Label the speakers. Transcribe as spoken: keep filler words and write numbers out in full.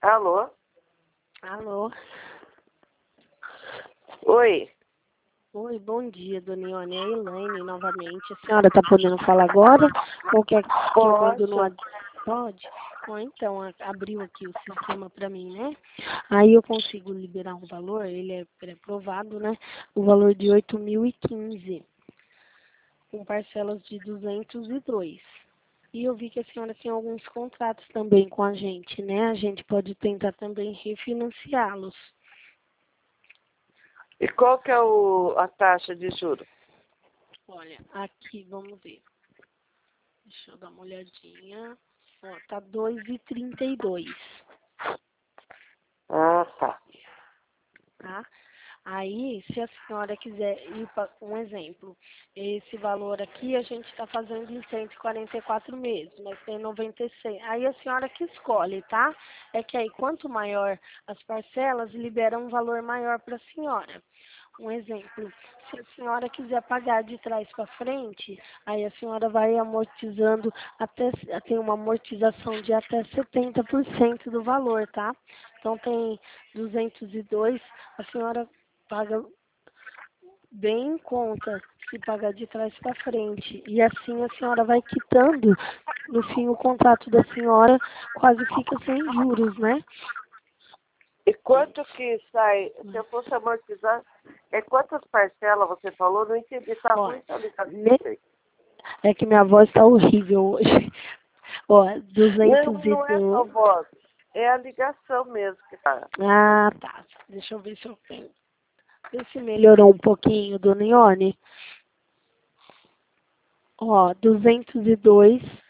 Speaker 1: Alô?
Speaker 2: Alô?
Speaker 1: Oi.
Speaker 2: Oi, bom dia, dona Ione. É a Elaine novamente. A senhora está podendo falar agora? Ou quer que eu mando no...
Speaker 1: Posso?
Speaker 2: ad- Pode? Bom, então, a- abriu aqui o sistema para mim, né? Aí eu consigo liberar um valor, ele é pré-aprovado, né? O valor de oito mil e quinze, com parcelas de duzentos e dois. E eu vi que a senhora tem alguns contratos também com a gente, né? A gente pode tentar também refinanciá-los.
Speaker 1: E qual que é o, a taxa de juros?
Speaker 2: Olha, aqui, vamos ver. Deixa eu dar uma olhadinha. Ó, tá dois e trinta e dois,
Speaker 1: Ah, tá.
Speaker 2: tá? Aí, se a senhora quiser ir para um exemplo, esse valor aqui a gente está fazendo em cento e quarenta e quatro meses, mas tem noventa e seis. Aí a senhora que escolhe, tá? É que aí quanto maior as parcelas, libera um valor maior para a senhora. Um exemplo, se a senhora quiser pagar de trás para frente, aí a senhora vai amortizando, até tem uma amortização de até setenta por cento do valor, tá? Então tem duzentos e dois, a senhora paga bem em conta se pagar de trás para frente. E assim a senhora vai quitando, no fim o contrato da senhora quase fica sem juros, né?
Speaker 1: E quanto que sai, se eu fosse amortizar, é quantas parcelas você falou? Não entendi, tá
Speaker 2: Ó,
Speaker 1: ruim, tá ligado?
Speaker 2: ne- é que minha voz tá horrível hoje. Ó,
Speaker 1: Não,
Speaker 2: duzentos e
Speaker 1: não é só
Speaker 2: dois.
Speaker 1: voz, é a ligação mesmo que tá.
Speaker 2: Ah, tá. Deixa eu ver se eu tenho. Ver se melhorou um pouquinho, dona Ione. Ó, duzentos e dois